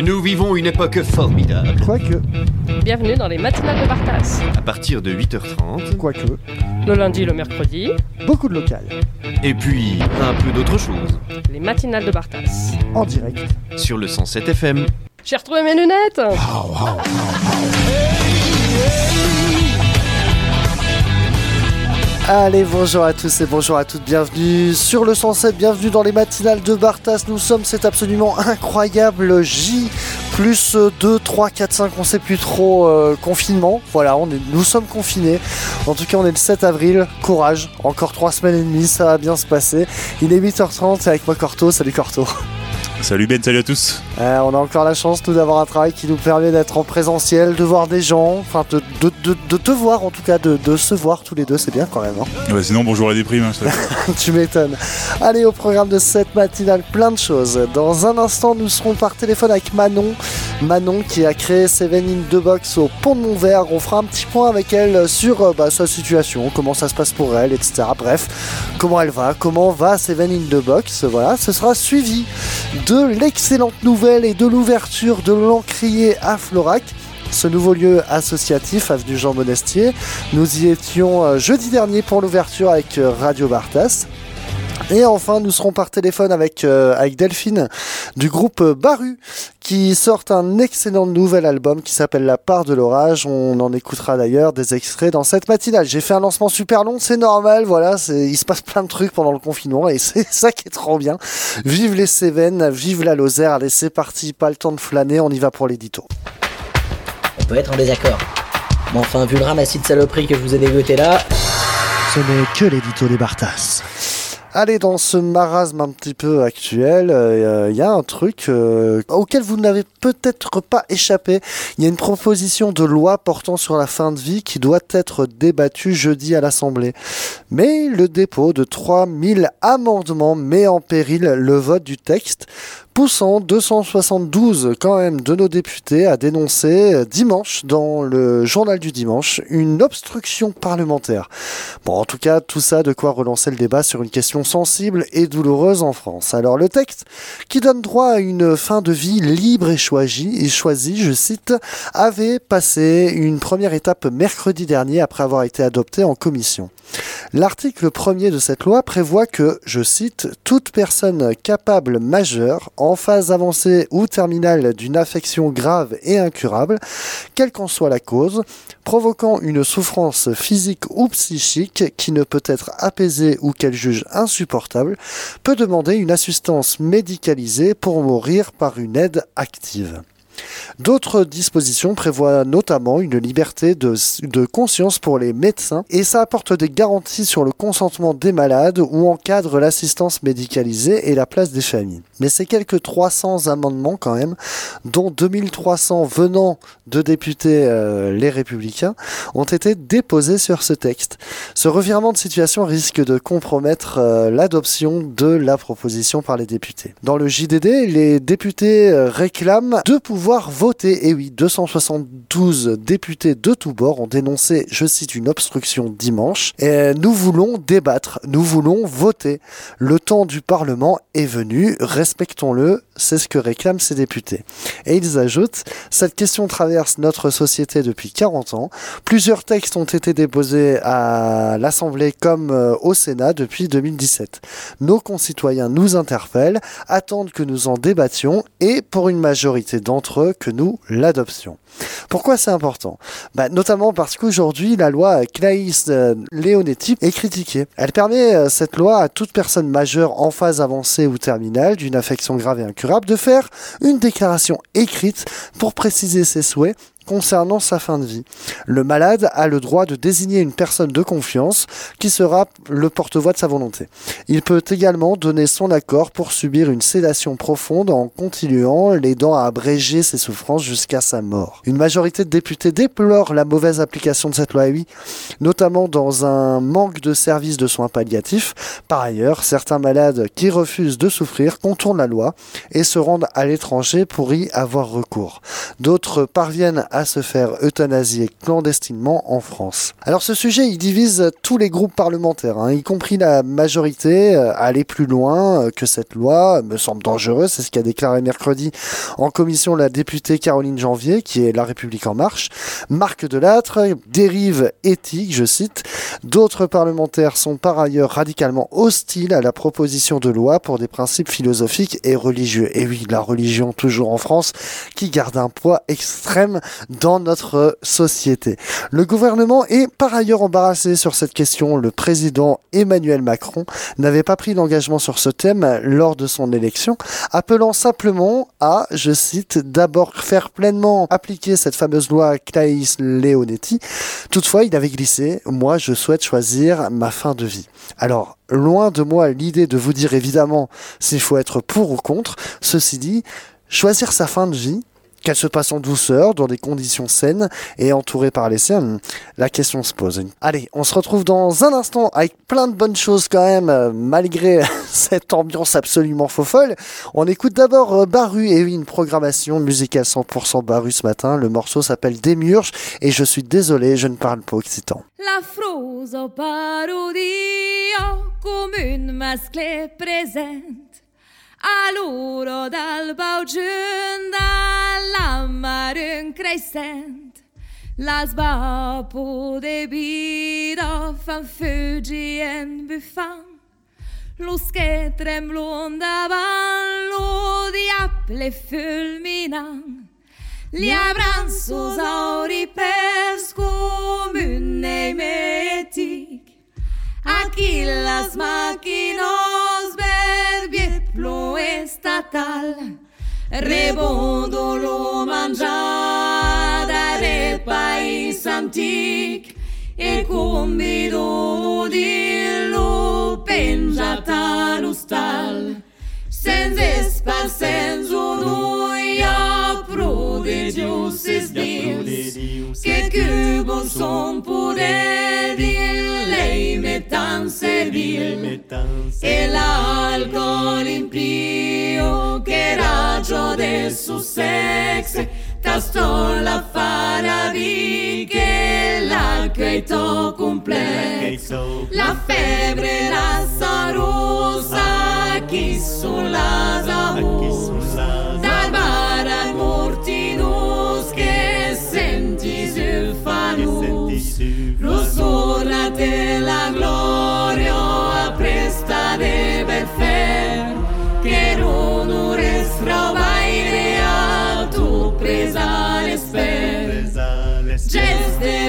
Nous vivons une époque formidable. Quoique. Bienvenue dans les matinales de Bartas. À partir de 8h30. Quoique. Le lundi, le mercredi. Beaucoup de local. Et puis, un peu d'autre chose. Les matinales de Bartas. En direct. Sur le 107 FM. J'ai retrouvé mes lunettes. Allez, bonjour à tous et bonjour à toutes, bienvenue sur le 107, bienvenue dans les matinales de Bartas. Nous sommes cet absolument incroyable J plus 2, 3, 4, 5, on sait plus trop, confinement. Voilà, nous sommes confinés. En tout cas, on est le 7 avril, courage, encore 3 semaines et demie, ça va bien se passer. Il est 8h30 et avec moi Corto, salut Corto. Salut Ben, salut à tous. On a encore la chance nous d'avoir un travail qui nous permet d'être en présentiel, de voir des gens, enfin de te voir en tout cas, de se voir tous les deux, c'est bien quand même. Hein. Ouais, sinon bonjour la déprime. Tu m'étonnes. Allez, au programme de cette matinale, plein de choses. Dans un instant, nous serons par téléphone avec Manon. Manon qui a créé Seven in the Box au Pont de Montvert. On fera un petit point avec elle sur sa situation, comment ça se passe pour elle, etc. Bref, comment elle va, comment va Seven in the Box. Voilà, ce sera suivi de l'excellente nouvelle et de l'ouverture de l'Encrier à Florac, ce nouveau lieu associatif avenue Jean Monestier. Nous y étions jeudi dernier pour l'ouverture avec Radio Bartas. Et enfin, nous serons par téléphone avec Delphine du groupe Baru qui sort un excellent nouvel album qui s'appelle La part de l'orage. On en écoutera d'ailleurs des extraits dans cette matinale. J'ai fait un lancement super long, c'est normal, voilà, il se passe plein de trucs pendant le confinement et c'est ça qui est trop bien. Vive les Cévennes, vive la Lozère. Allez, c'est parti, pas le temps de flâner, on y va pour l'édito. On peut être en désaccord. Mais enfin, vu le ramassis de saloperies que je vous ai dégoté là... Ce n'est que l'édito des Bartas. Allez, dans ce marasme un petit peu actuel, y a un truc auquel vous n'avez peut-être pas échappé. Il y a une proposition de loi portant sur la fin de vie qui doit être débattue jeudi à l'Assemblée. Mais le dépôt de 3000 amendements met en péril le vote du texte, poussant 272 quand même de nos députés à dénoncer dimanche dans le journal du dimanche une obstruction parlementaire. Bon, en tout cas, tout ça de quoi relancer le débat sur une question sensible et douloureuse en France. Alors le texte, qui donne droit à une fin de vie libre et choisie, je cite, avait passé une première étape mercredi dernier après avoir été adopté en commission. L'article 1er de cette loi prévoit que, je cite, toute personne capable majeure en phase avancée ou terminale d'une affection grave et incurable, quelle qu'en soit la cause, provoquant une souffrance physique ou psychique qui ne peut être apaisée ou qu'elle juge insupportable, peut demander une assistance médicalisée pour mourir par une aide active. D'autres dispositions prévoient notamment une liberté de conscience pour les médecins et ça apporte des garanties sur le consentement des malades ou encadre l'assistance médicalisée et la place des familles. Mais ces quelques 300 amendements quand même, dont 2300 venant de députés les Républicains, ont été déposés sur ce texte. Ce revirement de situation risque de compromettre l'adoption de la proposition par les députés. Dans le JDD, les députés réclament de pouvoir voter. Et oui, 272 députés de tous bords ont dénoncé, je cite, une obstruction dimanche. Et nous voulons débattre, nous voulons voter. Le temps du Parlement est venu, respectons-le, c'est ce que réclament ces députés. Et ils ajoutent, cette question traverse notre société depuis 40 ans. Plusieurs textes ont été déposés à l'Assemblée comme au Sénat depuis 2017. Nos concitoyens nous interpellent, attendent que nous en débattions et pour une majorité d'entre eux que nous l'adoptions. Pourquoi c'est important ? Notamment parce qu'aujourd'hui, la loi Claes Leonetti est critiquée. Elle permet, cette loi, à toute personne majeure en phase avancée ou terminale d'une affection grave et incurable de faire une déclaration écrite pour préciser ses souhaits concernant sa fin de vie. Le malade a le droit de désigner une personne de confiance qui sera le porte-voix de sa volonté. Il peut également donner son accord pour subir une sédation profonde en continuant, l'aidant à abréger ses souffrances jusqu'à sa mort. Une majorité de députés déplore la mauvaise application de cette loi, oui, notamment dans un manque de services de soins palliatifs. Par ailleurs, certains malades qui refusent de souffrir contournent la loi et se rendent à l'étranger pour y avoir recours. D'autres parviennent à se faire euthanasier clandestinement en France. Alors ce sujet, il divise tous les groupes parlementaires, y compris la majorité. Aller plus loin que cette loi me semble dangereux, c'est ce qu'a déclaré mercredi en commission la députée Caroline Janvier, qui est La République En Marche. Marque de l'âtre, dérive éthique, je cite. D'autres parlementaires sont par ailleurs radicalement hostiles à la proposition de loi pour des principes philosophiques et religieux. Et oui, la religion, toujours en France, qui garde un poids extrême dans notre société. Le gouvernement est par ailleurs embarrassé sur cette question. Le président Emmanuel Macron n'avait pas pris d'engagement sur ce thème lors de son élection, appelant simplement à, je cite, d'abord faire pleinement appliquer cette fameuse loi Claeys-Leonetti. Toutefois, il avait glissé « Moi, je souhaite choisir ma fin de vie ». Alors, loin de moi l'idée de vous dire évidemment s'il faut être pour ou contre. Ceci dit, choisir sa fin de vie, qu'elle se passe en douceur, dans des conditions saines et entourée par les siens, la question se pose. Allez, on se retrouve dans un instant avec plein de bonnes choses quand même, malgré cette ambiance absolument faux-folle. On écoute d'abord Baru, et oui, une programmation musicale 100% Baru ce matin. Le morceau s'appelle Démiurge et je suis désolé, je ne parle pas occitan. La frosa parodia comune mascle present. All'oro d'alba giunta l'ammarun crescent, las vapo de bida fan fugien buffan, lo che tremblon davant lo diable fulminan, gli abranzos auripers comune metic, aquí las máquinas verbietlo estatal, rebondo lo mangiada re país antic, e convido di lo pengiata l'ostal, senza espal senso noia prodigios es dius, che cubos son poder lei metan servil, e l'alcol impio che raggio del suo sexe, tastò la faravi che l'acqueto complex, la febbre lazzarosa chi sulla zamus, dal bar al mortinus che senti sul fanus, rosora della gloria a prestare per fer, che onore stravaire a tu presa l'esper, gest de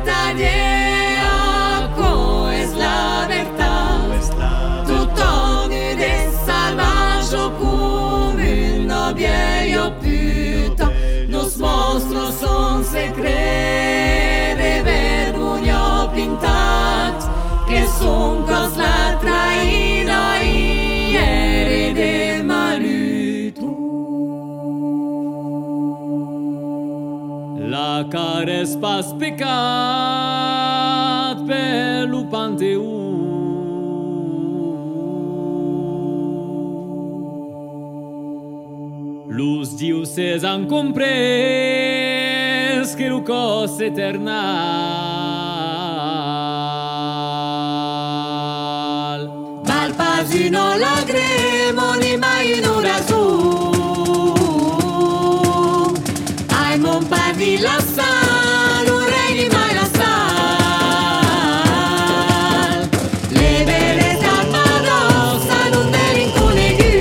vertadea co es la verdad, tout ogni de salvaggio come un viejo puta, nos monstruos son secret de vergogna pintat, que son cos la traïda y de malutu. La care spas pecat pe lu Panteu, los dioses han comprès que lo cos eternal Val pas una lagrimo ni mai un razón, ai mon pardi la sal, un rei ni mai la sal, le vere salvadosa non delinco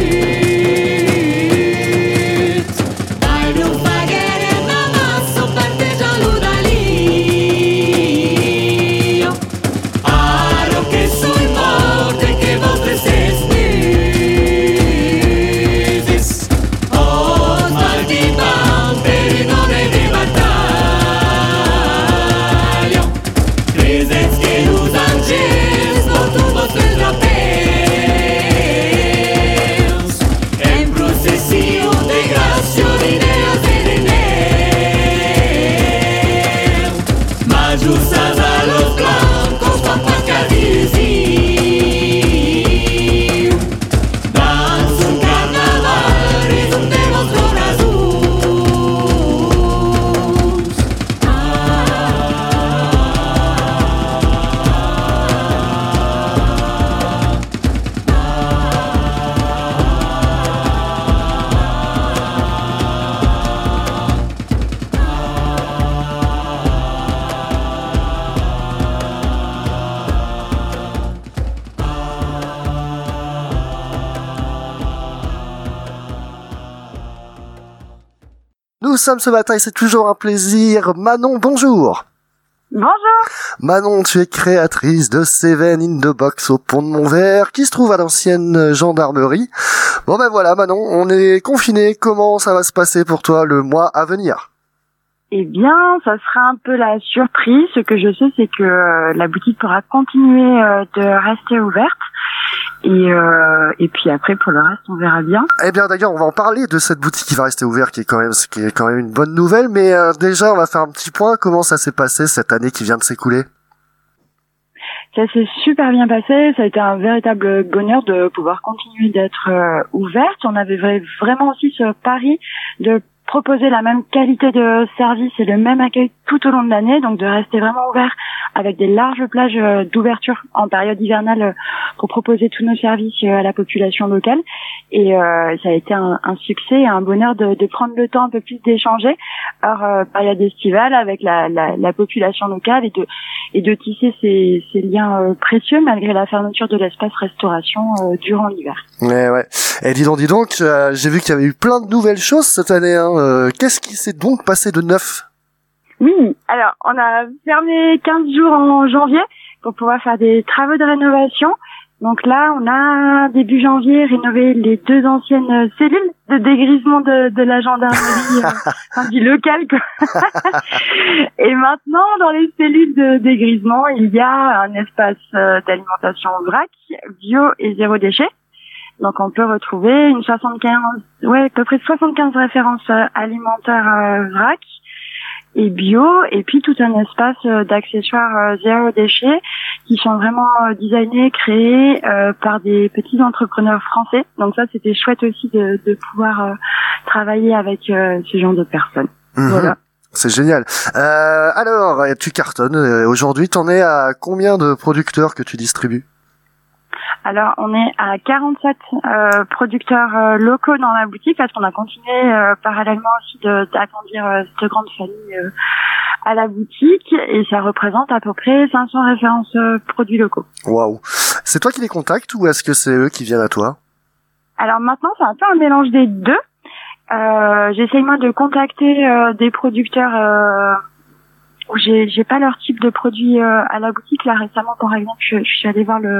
negut, dai non pagare una massa parteggialo da lì, aro che sul morte che vostre se snus, sommes ce matin et c'est toujours un plaisir. Manon, bonjour. Bonjour. Manon, tu es créatrice de Seven in the Box au Pont de Montvert, qui se trouve à l'ancienne gendarmerie. Bon ben voilà, Manon, on est confinés. Comment ça va se passer pour toi le mois à venir? Eh bien, ça sera un peu la surprise. Ce que je sais, c'est que la boutique pourra continuer de rester ouverte. Et puis après, pour le reste, on verra bien. Eh bien, d'ailleurs, on va en parler de cette boutique qui va rester ouverte, qui est quand même une bonne nouvelle. Mais déjà, on va faire un petit point. Comment ça s'est passé cette année qui vient de s'écouler? Ça s'est super bien passé. Ça a été un véritable bonheur de pouvoir continuer d'être ouverte. On avait vraiment aussi ce pari de proposer la même qualité de service et le même accueil tout au long de l'année, donc de rester vraiment ouvert avec des larges plages d'ouverture en période hivernale pour proposer tous nos services à la population locale. Et ça a été un succès et un bonheur de prendre le temps un peu plus d'échanger hors période estivale avec la population locale et de tisser ces liens précieux malgré la fermeture de l'espace restauration durant l'hiver. Ouais. Et dis donc, j'ai vu qu'il y avait eu plein de nouvelles choses cette année, hein. Qu'est-ce qui s'est donc passé de neuf? Oui, alors on a fermé 15 jours en janvier pour pouvoir faire des travaux de rénovation. Donc là, on a début janvier rénové les 2 anciennes cellules de dégrisement de la gendarmerie du local, quoi. Et maintenant, dans les cellules de dégrisement, il y a un espace d'alimentation vrac, bio et zéro déchet. Donc on peut retrouver à peu près 75 références alimentaires vrac et bio, et puis tout un espace d'accessoires zéro déchet qui sont vraiment designés, créés par des petits entrepreneurs français. Donc ça, c'était chouette aussi de pouvoir travailler avec ce genre de personnes. Voilà. C'est génial. Alors, tu cartonnes. Aujourd'hui, t'en es à combien de producteurs que tu distribues? Alors, on est à 47 producteurs locaux dans la boutique parce qu'on a continué parallèlement aussi d'agrandir cette grande famille à la boutique, et ça représente à peu près 500 références produits locaux. Waouh. C'est toi qui les contactes ou est-ce que c'est eux qui viennent à toi? Alors maintenant, c'est un peu un mélange des deux. J'essaye moi de contacter des producteurs où j'ai pas leur type de produit à la boutique. Là récemment, par exemple, je suis allée voir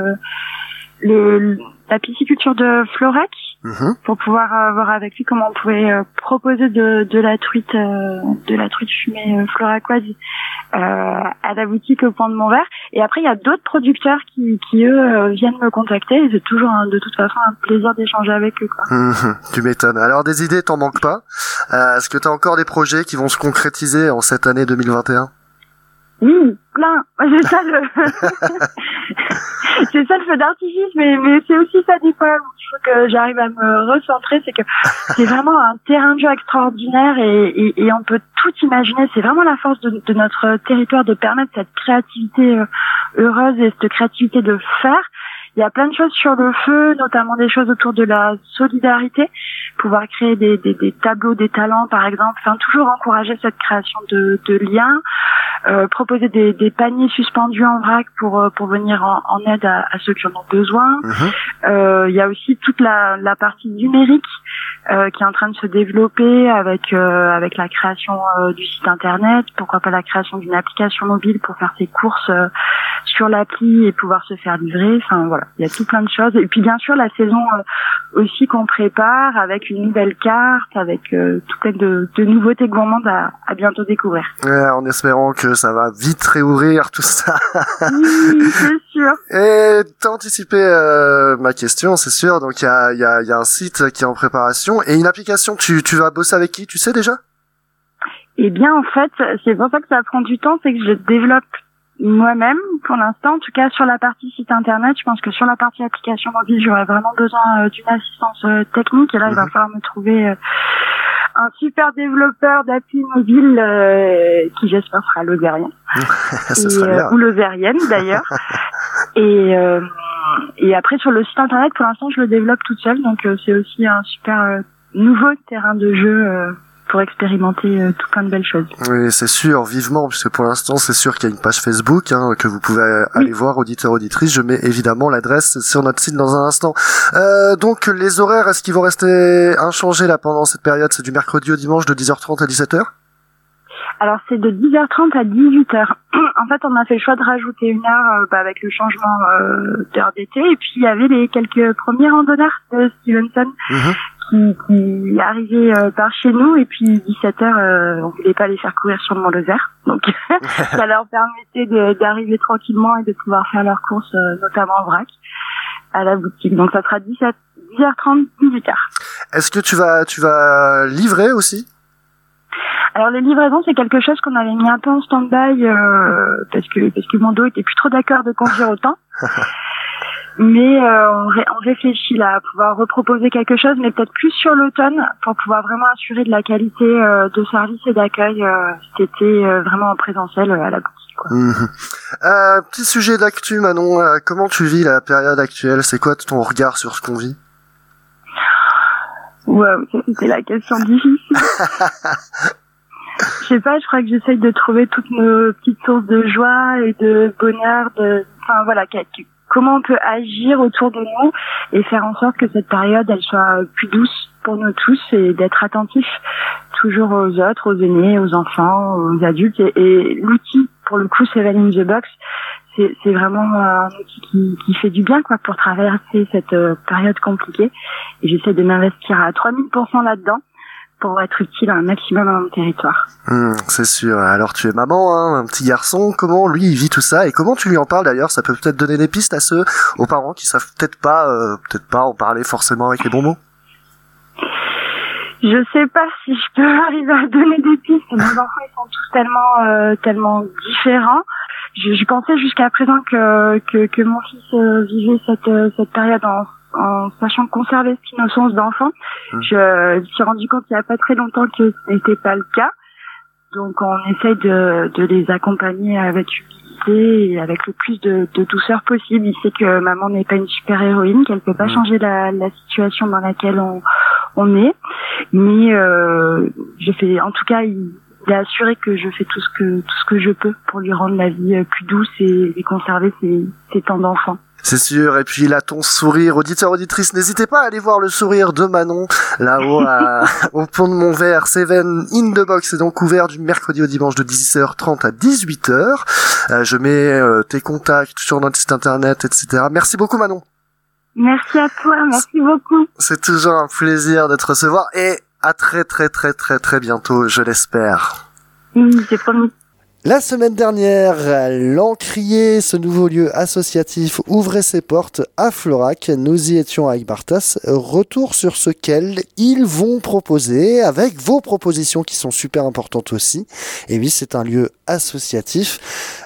la pisciculture de Florac pour pouvoir voir avec lui comment on pouvait proposer de la truite fumée floracoise à la boutique au Pont de Montvert. Et après, il y a d'autres producteurs qui eux viennent me contacter, et c'est toujours de toute façon un plaisir d'échanger avec eux, quoi. Tu m'étonnes. Alors, des idées, t'en manques pas? Est-ce que t'as encore des projets qui vont se concrétiser en cette année 2021? Oui, plein. C'est ça c'est ça le feu d'artifice, mais c'est aussi ça des fois où il faut que j'arrive à me recentrer. C'est que c'est vraiment un terrain de jeu extraordinaire, et on peut tout imaginer. C'est vraiment la force de notre territoire de permettre cette créativité heureuse et cette créativité de faire. Il y a plein de choses sur le feu, notamment des choses autour de la solidarité, pouvoir créer des tableaux des talents, par exemple, enfin toujours encourager cette création de liens, proposer des paniers suspendus en vrac pour venir en aide à ceux qui en ont besoin. Il y a aussi toute la partie numérique qui est en train de se développer avec la création du site internet, pourquoi pas la création d'une application mobile pour faire ses courses sur l'appli et pouvoir se faire livrer. Enfin voilà, il y a tout plein de choses. Et puis bien sûr la saison aussi qu'on prépare avec une nouvelle carte, avec tout plein de nouveautés gourmandes à bientôt découvrir. En espérant que ça va vite réouvrir tout ça. Oui, c'est sûr. Et t'as anticipé ma question, c'est sûr. Donc il y a un site qui est en préparation et une application. Tu vas bosser avec qui, tu sais déjà? Eh bien en fait, c'est pour ça que ça prend du temps, c'est que je le développe moi-même pour l'instant, en tout cas sur la partie site internet. Je pense que sur la partie application mobile, j'aurais vraiment besoin d'une assistance technique, et là il va falloir me trouver un super développeur d'appli mobile qui j'espère sera lozérien ou lozérienne d'ailleurs. Et après sur le site internet, pour l'instant je le développe toute seule, donc c'est aussi un super nouveau terrain de jeu pour expérimenter tout plein de belles choses. Oui, c'est sûr, vivement, puisque pour l'instant, c'est sûr qu'il y a une page Facebook que vous pouvez aller voir, auditeurs, auditrices. Je mets évidemment l'adresse sur notre site dans un instant. Donc, les horaires, est-ce qu'ils vont rester inchangés là pendant cette période? C'est du mercredi au dimanche de 10h30 à 17h? Alors c'est de 10h30 à 18h. En fait, on a fait le choix de rajouter une heure avec le changement d'heure d'été. Et puis il y avait les quelques premiers randonneurs de Stevenson qui arrivaient par chez nous. Et puis 17h, on voulait pas les faire courir sur le Mont Lozère. Donc ça leur permettait d'arriver tranquillement et de pouvoir faire leurs courses, notamment en vrac, à la boutique. Donc ça sera 10h30, 18h. Est-ce que tu vas livrer aussi? Alors les livraisons, c'est quelque chose qu'on avait mis un peu en stand-by parce que mon dos était plus trop d'accord de conduire autant. Mais on réfléchit là à pouvoir reproposer quelque chose, mais peut-être plus sur l'automne pour pouvoir vraiment assurer de la qualité de service et d'accueil cet été vraiment en présentiel à la boutique, quoi. Petit sujet d'actu, Manon. Comment tu vis la période actuelle? C'est quoi ton regard sur ce qu'on vit? Ouais, c'était la question difficile. Je sais pas, je crois que j'essaye de trouver toutes nos petites sources de joie et de bonheur, enfin voilà, comment on peut agir autour de nous et faire en sorte que cette période elle soit plus douce pour nous tous et d'être attentif toujours aux autres, aux aînés, aux enfants, aux adultes et l'outil pour le coup Seven in the Box, c'est vraiment un outil qui fait du bien quoi pour traverser cette période compliquée et j'essaie de m'investir à 3000% là-dedans pour être utile à un maximum à mon territoire. C'est sûr. Alors tu es maman, un petit garçon. Comment lui il vit tout ça et comment tu lui en parles d'ailleurs? Ça peut peut-être donner des pistes à aux parents qui savent peut-être pas en parler forcément avec les bons mots. Je sais pas si je peux arriver à donner des pistes. Mes enfants ils sont tous tellement différents. Je pensais jusqu'à présent que mon fils vivait cette période en sachant conserver cette innocence d'enfant. Je me suis rendu compte il y a pas très longtemps que ce n'était pas le cas. Donc on essaye de les accompagner avec humilité et avec le plus de douceur possible. Il sait que maman n'est pas une super héroïne, qu'elle peut pas changer la situation dans laquelle on est. Mais en tout cas il est assuré que je fais tout ce que je peux pour lui rendre la vie plus douce et conserver ses temps d'enfant. C'est sûr, et puis là ton sourire, auditeur, auditrice, n'hésitez pas à aller voir le sourire de Manon, là-haut au pont de Montvert, Seven in the Box, c'est donc ouvert du mercredi au dimanche de 10h30 à 18h. Je mets tes contacts sur notre site internet, etc. Merci beaucoup Manon. Merci à toi, merci beaucoup. C'est toujours un plaisir de te recevoir, et à très très très très très bientôt, je l'espère. Oui, c'est promis. La semaine dernière, l'Encrier, ce nouveau lieu associatif, ouvrait ses portes à Florac. Nous y étions avec Bartas. Retour sur ce qu'ils vont proposer, avec vos propositions qui sont super importantes aussi. Et oui, c'est un lieu associatif.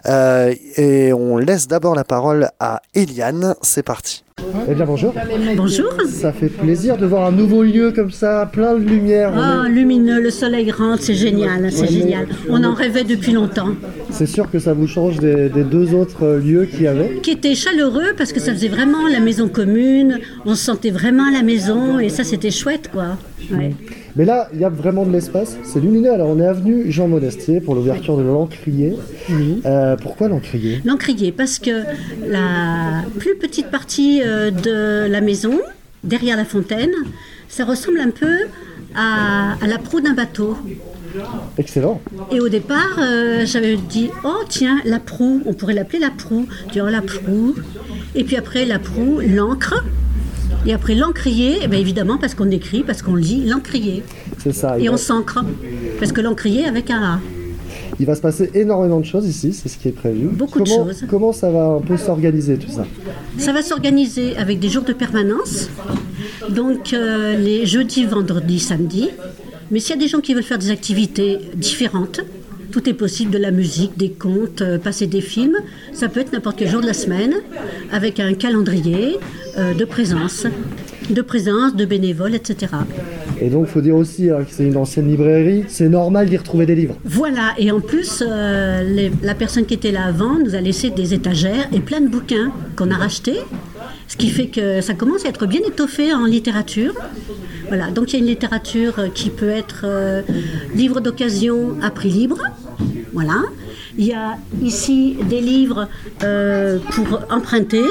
Et on laisse d'abord la parole à Eliane. C'est parti. Eh bien bonjour. Bonjour. Ça fait plaisir de voir un nouveau lieu comme ça, plein de lumière. Lumineux, le soleil rentre, c'est génial, c'est génial. On en rêvait depuis longtemps. C'est sûr que ça vous change des deux autres lieux qu'il y avait. Qui était chaleureux parce que ça faisait vraiment la maison commune, on se sentait vraiment à la maison et ça c'était chouette quoi. Ouais. Mais là, il y a vraiment de l'espace, c'est lumineux. Alors on est avenue Jean Modestier pour l'ouverture de l'Encrier. Oui. Pourquoi l'Encrier ? L'Encrier parce que la plus petite partie de la maison, derrière la fontaine, ça ressemble un peu à la proue d'un bateau. Excellent. Et au départ, j'avais dit, oh tiens, la proue, on pourrait l'appeler la proue. Je dis, oh la proue. Et puis après la proue, l'encre. Et après l'encrier, eh bien évidemment parce qu'on écrit, parce qu'on lit l'encrier. C'est ça. Et on s'ancre, parce que l'encrier avec un A. Il va se passer énormément de choses ici, c'est ce qui est prévu. Beaucoup de choses. Comment ça va un peu s'organiser tout ça ? Ça va s'organiser avec des jours de permanence, donc les jeudis, vendredis, samedis. Mais s'il y a des gens qui veulent faire des activités différentes, tout est possible, de la musique, des contes, passer des films. Ça peut être n'importe quel jour de la semaine, avec un calendrier de présence, de bénévoles, etc. Et donc, il faut dire aussi que c'est une ancienne librairie, c'est normal d'y retrouver des livres. Voilà, et en plus, la personne qui était là avant nous a laissé des étagères et plein de bouquins qu'on a rachetés. Ce qui fait que ça commence à être bien étoffé en littérature. Voilà, donc il y a une littérature qui peut être livre d'occasion à prix libre. Voilà. Il y a ici des livres pour emprunter,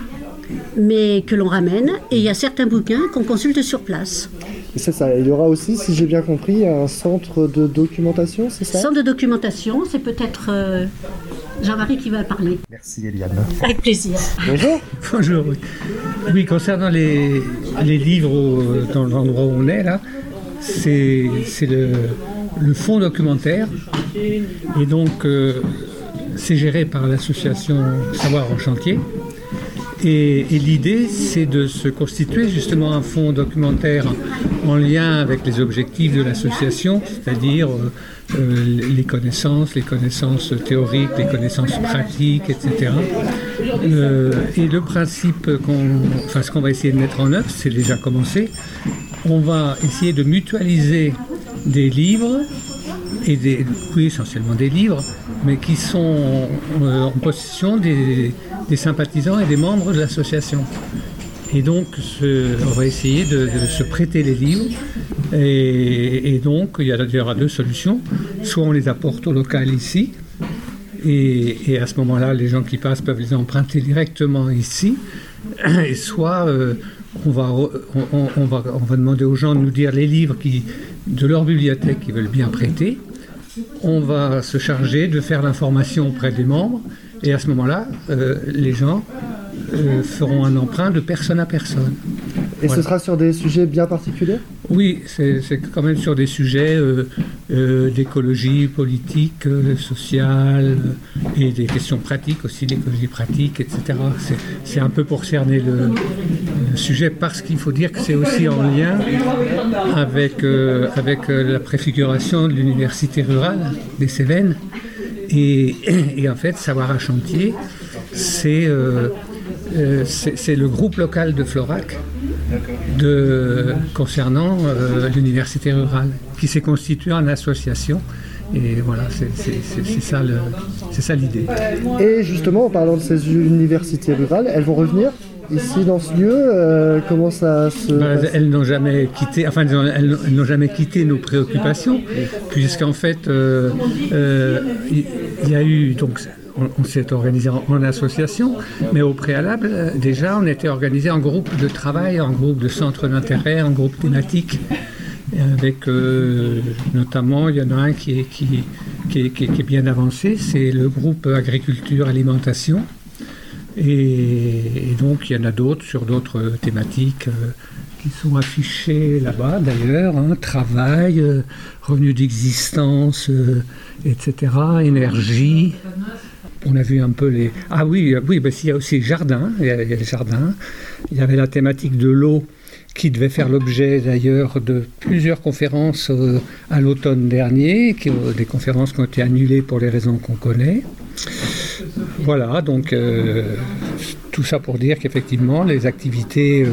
mais que l'on ramène. Et il y a certains bouquins qu'on consulte sur place. C'est ça. Il y aura aussi, si j'ai bien compris, un centre de documentation, c'est ça ? Centre de documentation, c'est peut-être Jean-Marie qui va parler. Merci Eliane. Avec plaisir. Bonjour. Bonjour, oui. Oui, concernant les livres dans l'endroit où on est là, c'est le fonds documentaire. Et donc, c'est géré par l'association Savoir en chantier. Et l'idée, c'est de se constituer justement un fonds documentaire en lien avec les objectifs de l'association, c'est-à-dire les connaissances théoriques, les connaissances pratiques, etc. Et le principe, ce qu'on va essayer de mettre en œuvre, c'est déjà commencé. On va essayer de mutualiser des livres, oui, essentiellement des livres, mais qui sont en possession des sympathisants et des membres de l'association. Et donc, on va essayer de se prêter les livres. Et donc, il y aura deux solutions. Soit on les apporte au local ici, et à ce moment-là, les gens qui passent peuvent les emprunter directement ici. Et soit on va demander aux gens de nous dire les livres de leur bibliothèque qu'ils veulent bien prêter. On va se charger de faire l'information auprès des membres. Et à ce moment-là, les gens feront un emprunt de personne à personne. Et voilà. Ce sera sur des sujets bien particuliers ? Oui, c'est quand même sur des sujets d'écologie politique, sociale, et des questions pratiques aussi, d'écologie pratique, etc. C'est un peu pour cerner le sujet, parce qu'il faut dire que c'est aussi en lien avec la préfiguration de l'université rurale des Cévennes. Et en fait, Savoir à chantier, c'est le groupe local de Florac concernant l'université rurale, qui s'est constitué en association. Et voilà, c'est ça l'idée. Et justement, en parlant de ces universités rurales, elles vont revenir ici dans ce lieu, comment ça se passe ? Elles n'ont jamais quitté, elles n'ont jamais quitté nos préoccupations, puisqu'en fait, il y a eu donc. On s'est organisé en association, mais au préalable, déjà, on était organisé en groupe de travail, en groupe de centres d'intérêt, en groupe thématique, avec notamment, il y en a un qui est bien avancé, c'est le groupe agriculture-alimentation, et donc il y en a d'autres sur d'autres thématiques qui sont affichées là-bas d'ailleurs, travail, revenu d'existence, etc., énergie. On a vu un peu les... Ah oui, il y a aussi jardin, il y a les jardins. Il y avait la thématique de l'eau qui devait faire l'objet d'ailleurs de plusieurs conférences à l'automne dernier, des conférences qui ont été annulées pour les raisons qu'on connaît. Voilà, donc tout ça pour dire qu'effectivement les activités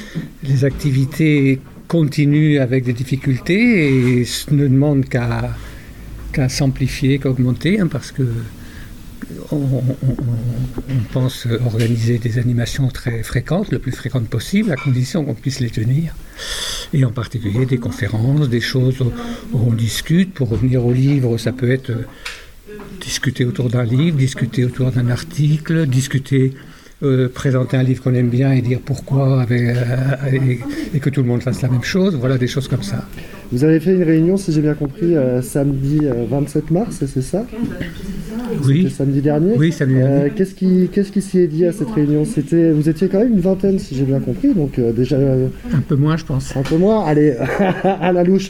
continuent avec des difficultés et ne demandent qu'à s'amplifier, qu'à augmenter, parce que on pense organiser des animations très fréquentes, le plus fréquentes possible, à condition qu'on puisse les tenir. Et en particulier des conférences, des choses où on discute. Pour revenir au livre, ça peut être discuter autour d'un livre, discuter autour d'un article, présenter un livre qu'on aime bien et dire pourquoi, et que tout le monde fasse la même chose. Voilà, des choses comme ça. Vous avez fait une réunion, si j'ai bien compris, samedi 27 mars, c'est ça ? Oui. C'était samedi dernier ? Oui, samedi dernier. Qu'est-ce qui s'y est dit à cette réunion ? Vous étiez quand même une vingtaine, si j'ai bien compris, donc déjà... Un peu moins, je pense. Un peu moins ? Allez, à la louche.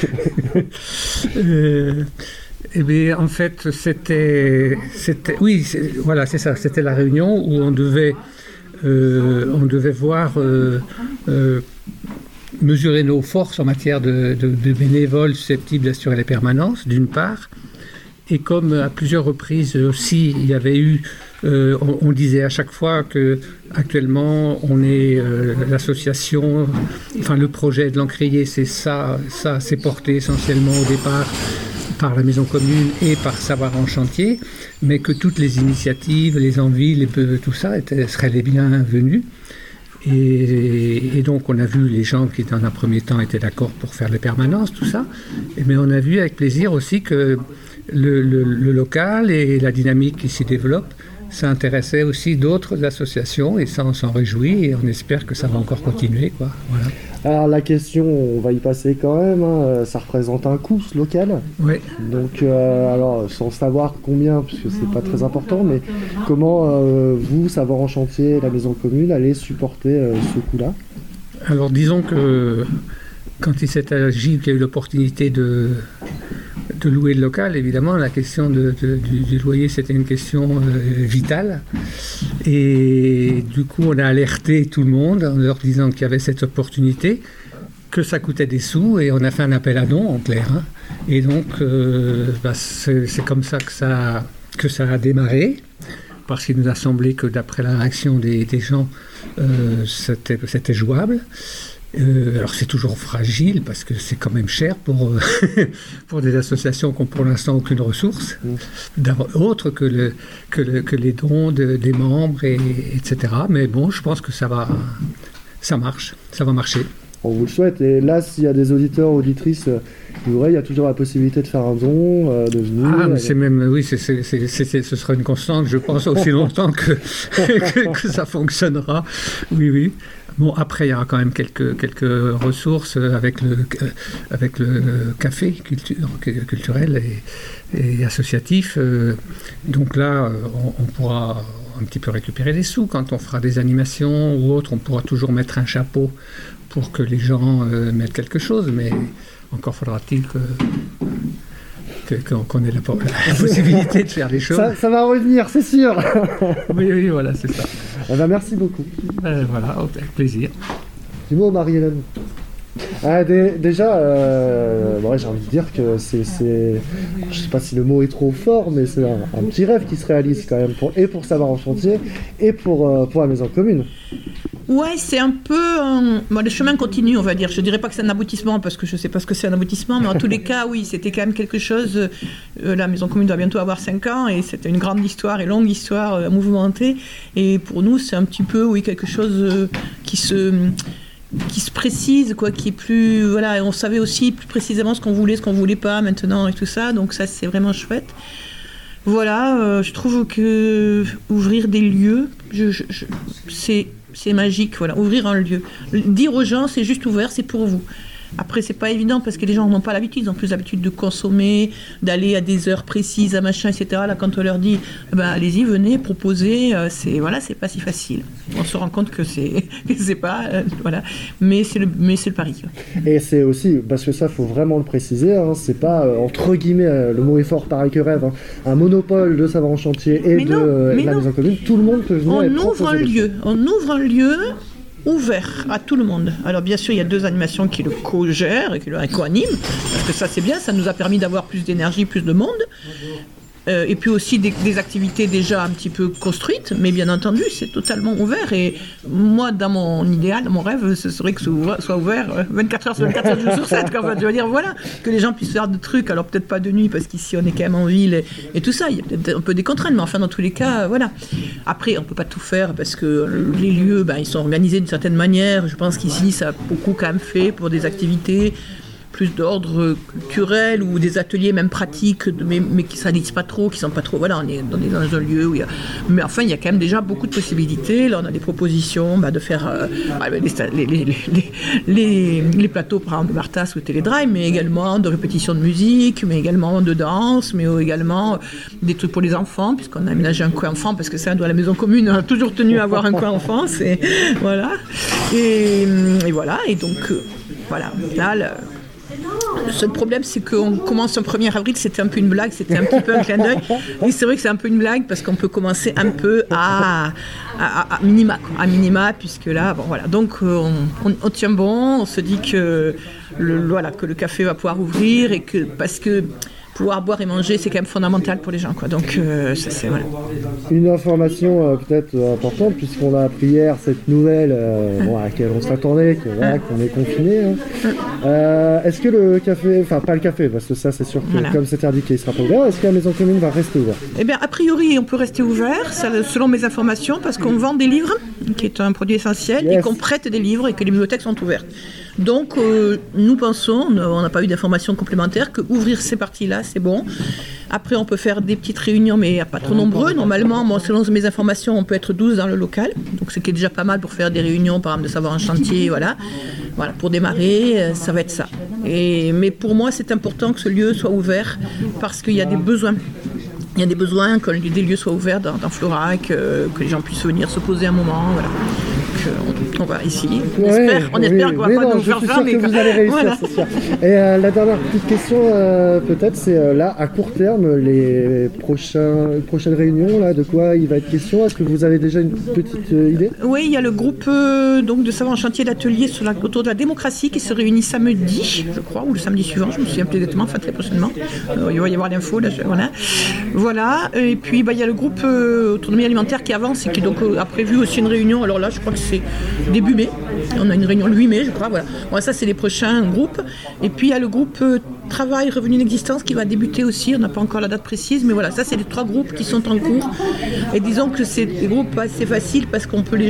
Eh bien, en fait, c'était voilà, c'est ça. C'était la réunion où on devait voir mesurer nos forces en matière de bénévoles susceptibles d'assurer les permanences, d'une part, et comme à plusieurs reprises aussi, il y avait eu, on disait à chaque fois que actuellement on est l'association, enfin le projet de l'Encrier, c'est ça s'est porté essentiellement au départ par la maison commune et par Savoir en chantier, mais que toutes les initiatives, les envies, tout ça seraient les bienvenues. Et donc on a vu les gens qui dans un premier temps étaient d'accord pour faire les permanences, tout ça, mais on a vu avec plaisir aussi que le local et la dynamique qui s'y développe, ça intéressait aussi d'autres associations et ça on s'en réjouit et on espère que ça va encore continuer, quoi. Voilà. Alors la question, on va y passer quand même, hein. Ça représente un coût ce local. Oui. Donc alors sans savoir combien, puisque c'est pas très important, mais comment vous, Savoir en Chantier, la maison commune, allez supporter ce coût-là? Alors disons que quand il s'est agi, qu'il y a eu l'opportunité de louer le local, évidemment, la question du loyer, c'était une question vitale. Et du coup, on a alerté tout le monde en leur disant qu'il y avait cette opportunité, que ça coûtait des sous, et on a fait un appel à dons, en clair. Hein. Et donc, c'est comme ça que ça a démarré, parce qu'il nous a semblé que d'après la réaction des gens, c'était jouable. Alors c'est toujours fragile parce que c'est quand même cher pour des associations qui n'ont pour l'instant aucune ressource autre que les dons des membres, etc. Mais bon, je pense que ça va marcher. On vous le souhaite. Et là, s'il y a des auditeurs, auditrices, il y a toujours la possibilité de faire un don, de venir. Ah, mais c'est même, oui, ce sera une constante, je pense, aussi longtemps que ça fonctionnera. Oui, oui. Bon, après, il y aura quand même quelques ressources avec le café culturel et associatif. Donc là, on pourra un petit peu récupérer des sous. Quand on fera des animations ou autres, on pourra toujours mettre un chapeau pour que les gens mettent quelque chose. Mais encore faudra-t-il qu'on ait la possibilité de faire les choses. Ça va revenir, c'est sûr. Oui, voilà, c'est ça. Eh ben, merci beaucoup. Voilà, avec plaisir. Dis-moi, Marie-Hélène. Déjà, j'ai envie de dire que c'est je sais pas si le mot est trop fort, mais c'est un petit rêve qui se réalise quand même pour Savoir en Chantier et pour la maison commune. Ouais, c'est un peu le chemin continue, on va dire. Je dirais pas que c'est un aboutissement parce que je sais pas ce que c'est un aboutissement, mais en tous les cas, oui, c'était quand même quelque chose. La maison commune doit bientôt avoir 5 ans et c'était une grande histoire et longue histoire mouvementée. Et pour nous, c'est un petit peu, oui, quelque chose qui se précise, quoi, qui est plus, voilà, on savait aussi plus précisément ce qu'on voulait pas maintenant et tout ça, donc ça c'est vraiment chouette. Voilà, je trouve que ouvrir des lieux, c'est magique, voilà, ouvrir un lieu. Dire aux gens c'est juste ouvert, c'est pour vous. Après, c'est pas évident parce que les gens n'ont pas l'habitude, ils ont plus l'habitude de consommer, d'aller à des heures précises, à machin, etc. Là, quand on leur dit, allez-y, venez, proposez, c'est pas si facile. On se rend compte que c'est pas, voilà, mais c'est le pari. Et c'est aussi, parce que ça, faut vraiment le préciser, hein, c'est pas, entre guillemets, le mot est fort, pareil que rêve, hein, un monopole de Savoir en Chantier et de la maison commune, tout le monde peut venir. On ouvre un lieu ouvert à tout le monde. Alors bien sûr, il y a 2 animations qui le co-gèrent et qui le co-animent, parce que ça c'est bien, ça nous a permis d'avoir plus d'énergie, plus de monde. Et puis aussi des activités déjà un petit peu construites, mais bien entendu, c'est totalement ouvert. Et moi, dans mon idéal, dans mon rêve, ce serait que ce soit ouvert 24 heures sur 24, 7 jours sur 7. Enfin, je veux dire, voilà, que les gens puissent faire des trucs, alors peut-être pas de nuit, parce qu'ici, on est quand même en ville et tout ça. Il y a peut-être un peu des contraintes, mais enfin, dans tous les cas, voilà. Après, on peut pas tout faire, parce que les lieux, ils sont organisés d'une certaine manière. Je pense qu'ici, ça a beaucoup quand même fait pour des activités plus d'ordre culturel ou des ateliers même pratiques, mais qui ne salissent pas trop, qui ne sont pas trop... Voilà, on est dans un lieu où il y a... Mais enfin, il y a quand même déjà beaucoup de possibilités. Là, on a des propositions de faire les plateaux, par exemple, de Bartas ou Télédrive, mais également de répétition de musique, mais également de danse, mais également des trucs pour les enfants, puisqu'on a aménagé un coin enfant, parce que ça, la maison commune a toujours tenu à avoir un coin enfant, voilà. Et voilà, et donc, voilà, là... Le seul problème, c'est qu'on commence un 1er avril, c'était un peu une blague, c'était un petit peu un clin d'œil. Et c'est vrai que c'est un peu une blague parce qu'on peut commencer un peu à minima, puisque là, bon voilà. Donc on tient bon, on se dit que le café va pouvoir ouvrir et que parce que pouvoir boire et manger, c'est quand même fondamental pour les gens, quoi. Donc ça c'est voilà. Une information peut-être importante, puisqu'on a appris hier cette nouvelle à laquelle on s'attendait, qu'on est confiné. Hein. Est-ce que le café, enfin pas le café, parce que ça c'est sûr que comme c'est indiqué, il sera pas ouvert, est-ce que la maison commune va rester ouverte? Eh bien, a priori, on peut rester ouvert, ça, selon mes informations, parce qu'on vend des livres, qui est un produit essentiel, et qu'on prête des livres et que les bibliothèques sont ouvertes. Donc, nous pensons, on n'a pas eu d'informations complémentaires, que ouvrir ces parties-là, c'est bon. Après, on peut faire des petites réunions, mais pas trop nombreux. Normalement, selon mes informations, on peut être 12 dans le local. Donc, ce qui est déjà pas mal pour faire des réunions, par exemple, de savoir un chantier, voilà. Pour démarrer, ça va être ça. Mais pour moi, c'est important que ce lieu soit ouvert, parce qu'il y a des besoins. Il y a des besoins que des lieux soient ouverts dans Florac, que les gens puissent venir se poser un moment, voilà. On va ici. On espère qu'on va pas nous faire faim, mais vous allez réussir, c'est sûr. Et la dernière petite question, peut-être, c'est là, à court terme, les prochaines réunions, là, de quoi il va être question? Est-ce que vous avez déjà une petite idée? Oui, il y a le groupe donc de savoir en chantier d'atelier autour de la démocratie qui se réunit samedi, je crois, ou le samedi suivant, je me souviens plus exactement, enfin très prochainement. Il va y avoir l'info, là, voilà. Et puis, il y a le groupe autonomie alimentaire qui avance et qui donc a prévu aussi une réunion. Alors là, je crois que c'est début mai. On a une réunion le 8 mai, je crois. Voilà. Bon, ça, c'est les prochains groupes. Et puis, il y a le groupe Travail, Revenu d'existence qui va débuter aussi. On n'a pas encore la date précise, mais voilà, ça, c'est les 3 groupes qui sont en cours. Et disons que c'est des groupes assez faciles parce qu'on peut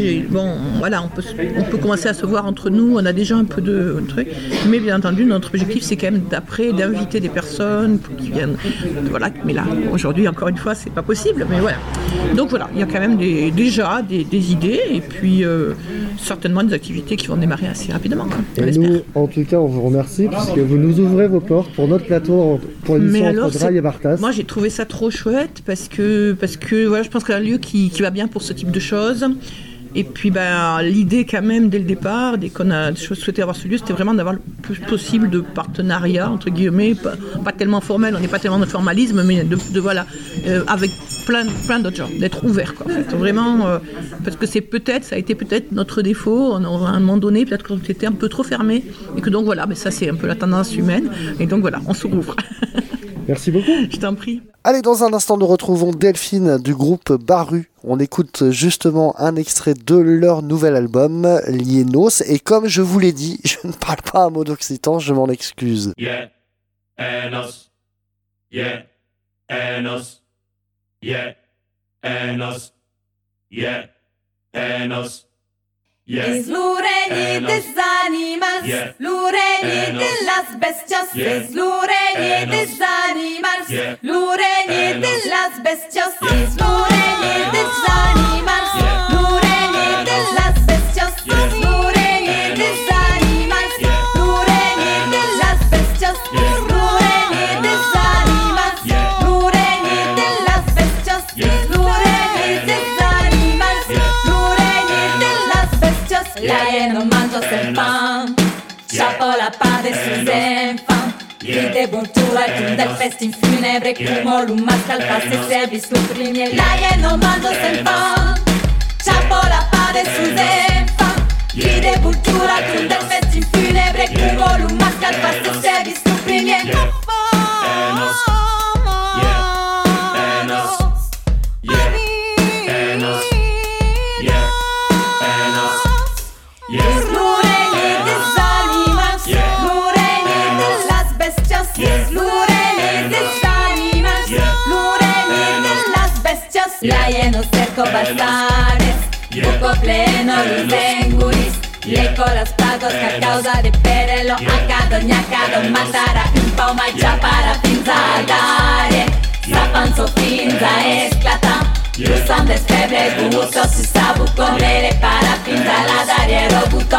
on peut commencer à se voir entre nous. On a déjà un peu de trucs. Mais bien entendu, notre objectif, c'est quand même d'inviter des personnes pour qu'ils viennent. Voilà. Mais là, aujourd'hui, encore une fois, c'est pas possible. Mais voilà. Donc voilà, il y a quand même déjà des idées et puis certainement des activités qui vont démarrer assez rapidement. Et nous, en tout cas, on vous remercie puisque vous nous ouvrez vos portes pour notre plateau pour l'émission entre Draille et Bartas. Moi, j'ai trouvé ça trop chouette parce que voilà, je pense que c'est un lieu qui va bien pour ce type de choses. Et puis l'idée quand même dès le départ, dès qu'on a souhaité avoir ce lieu, c'était vraiment d'avoir le plus possible de partenariat, entre guillemets, pas tellement formel, on n'est pas tellement de formalisme, mais avec plein d'autres gens, d'être ouvert, quoi, en fait. Vraiment, parce que ça a été peut-être notre défaut, à un moment donné, peut-être qu'on était un peu trop fermé, et que donc voilà, mais ça c'est un peu la tendance humaine, et donc voilà, on se rouvre. Merci beaucoup. Je t'en prie. Allez, dans un instant, nous retrouvons Delphine du groupe Baru. On écoute justement un extrait de leur nouvel album, Lienos. Et comme je vous l'ai dit, je ne parle pas un mot d'occitan, je m'en excuse. Yeah, enos. Yeah, enos. Yeah, enos. Yeah, enos. Es l'uregni des animals, l'uregni de las bestias, es l'uregni des animals, l'uregni de las bestias, es l'uregni des animals, l'uregni de las bestias, es l'uregni des animals, l'uregni de las bestias, es l'uregni des animals, l'uregni de las bestias, es l'uregni des animals, l'uregni de las bestias. La hiena mangia el pan, sciapola padre sus enfants. Ride buntura cum del festin funebre, cum olum mascal passe servis luprimier. La hiena mangia el pan, sciapola padre sus enfants. Ride buntura cum del festin funebre, cum olum mascal passe servis luprimier. La hieno cerco bastanes, buco pleno los engulis, le colas pagos a causa de perelo, acado ñacado matara un pau macha para pinzadare, sapanzo pinza esclata, usan desfebre gusto si sabu comere para pinzala dare robuto.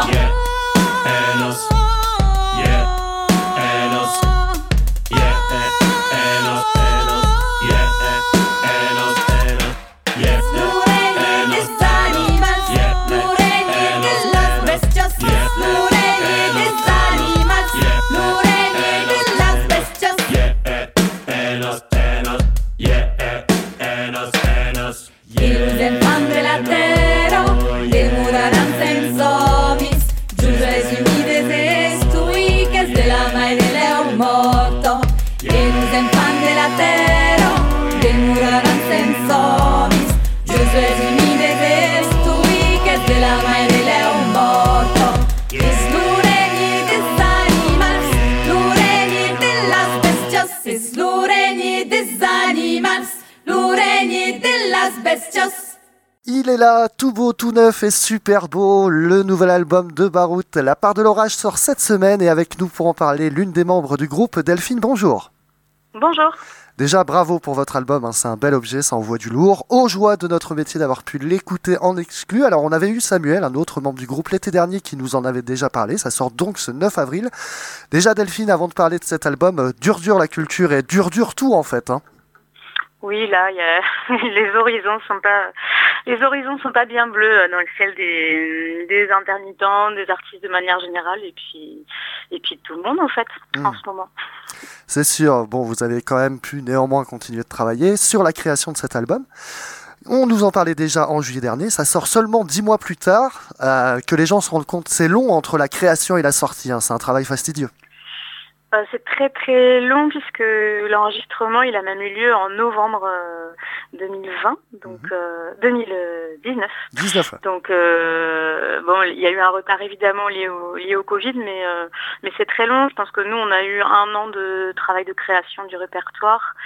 Il est là, tout beau, tout neuf et super beau. Le nouvel album de Barout, La part de l'orage, sort cette semaine. Et avec nous pour en parler, l'une des membres du groupe, Delphine, bonjour. Bonjour. Déjà, bravo pour votre album, c'est un bel objet, ça envoie du lourd. Aux joies de notre métier d'avoir pu l'écouter en exclu. Alors, on avait eu Samuel, un autre membre du groupe, l'été dernier, qui nous en avait déjà parlé. Ça sort donc ce 9 avril. Déjà, Delphine, avant de parler de cet album, dur la culture et dur tout, en fait. Oui, là, les horizons sont pas bien bleus dans le ciel des intermittents, des artistes de manière générale, et puis de tout le monde, en fait, en ce moment. C'est sûr. Bon, vous avez quand même pu néanmoins continuer de travailler sur la création de cet album. On nous en parlait déjà en juillet dernier. Ça sort seulement 10 mois plus tard. Que les gens se rendent compte, c'est long entre la création et la sortie. C'est un travail fastidieux. C'est très très long puisque l'enregistrement il a même eu lieu en novembre 2020, donc 2019. 19. Donc bon, il y a eu un retard évidemment lié au Covid, mais c'est très long. Je pense que nous on a eu 1 an de travail de création du répertoire